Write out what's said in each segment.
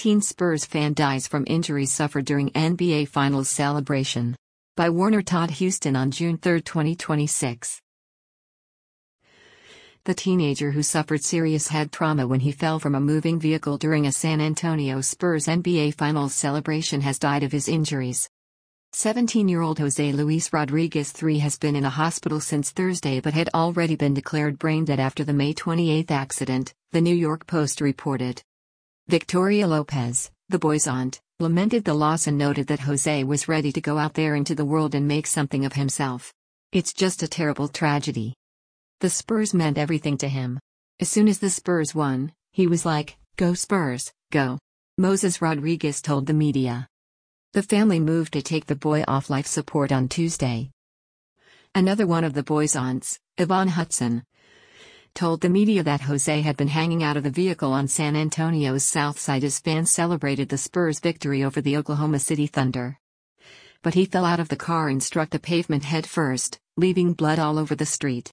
Teen Spurs fan dies from injuries suffered during NBA Finals celebration. By Warner Todd Houston on June 3, 2026. The teenager who suffered serious head trauma when he fell from a moving vehicle during a San Antonio Spurs NBA Finals celebration has died of his injuries. 17-year-old Jose Luis Rodriguez III has been in a hospital since Thursday but had already been declared brain dead after the May 28 accident, the New York Post reported. Victoria Lopez, the boy's aunt, lamented the loss and noted that Jose was ready to go out there into the world and make something of himself. "It's just a terrible tragedy. The Spurs meant everything to him. As soon as the Spurs won, he was like, 'Go Spurs, go.'" Moses Rodriguez told the media. The family moved to take the boy off life support on Tuesday. Another one of the boy's aunts, Yvonne Hudson, told the media that Jose had been hanging out of the vehicle on San Antonio's south side as fans celebrated the Spurs' victory over the Oklahoma City Thunder. But he fell out of the car and struck the pavement head first, leaving blood all over the street.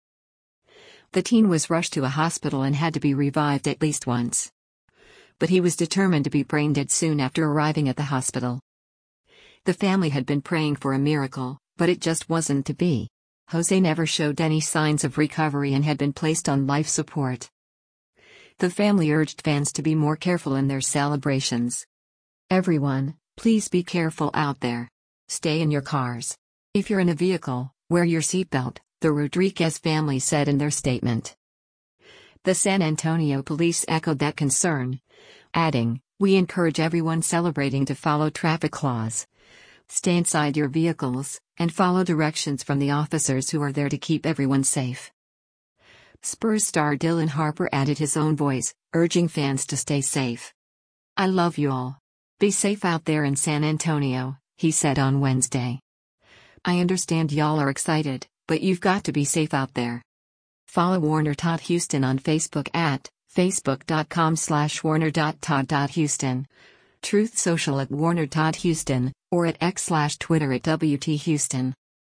The teen was rushed to a hospital and had to be revived at least once. But he was determined to be brain dead soon after arriving at the hospital. The family had been praying for a miracle, but it just wasn't to be. Jose never showed any signs of recovery and had been placed on life support. The family urged fans to be more careful in their celebrations. "Everyone, please be careful out there. Stay in your cars. If you're in a vehicle, wear your seatbelt," the Rodriguez family said in their statement. The San Antonio police echoed that concern, adding, "We encourage everyone celebrating to follow traffic laws. Stay inside your vehicles, and follow directions from the officers who are there to keep everyone safe." Spurs star Dylan Harper added his own voice, urging fans to stay safe. "I love you all. Be safe out there in San Antonio," he said on Wednesday. "I understand y'all are excited, but you've got to be safe out there." Follow Warner Todd Houston on Facebook at facebook.com/warner.todd.houston, Truth Social at Warner Todd Houston, or at X/Twitter at WT Houston.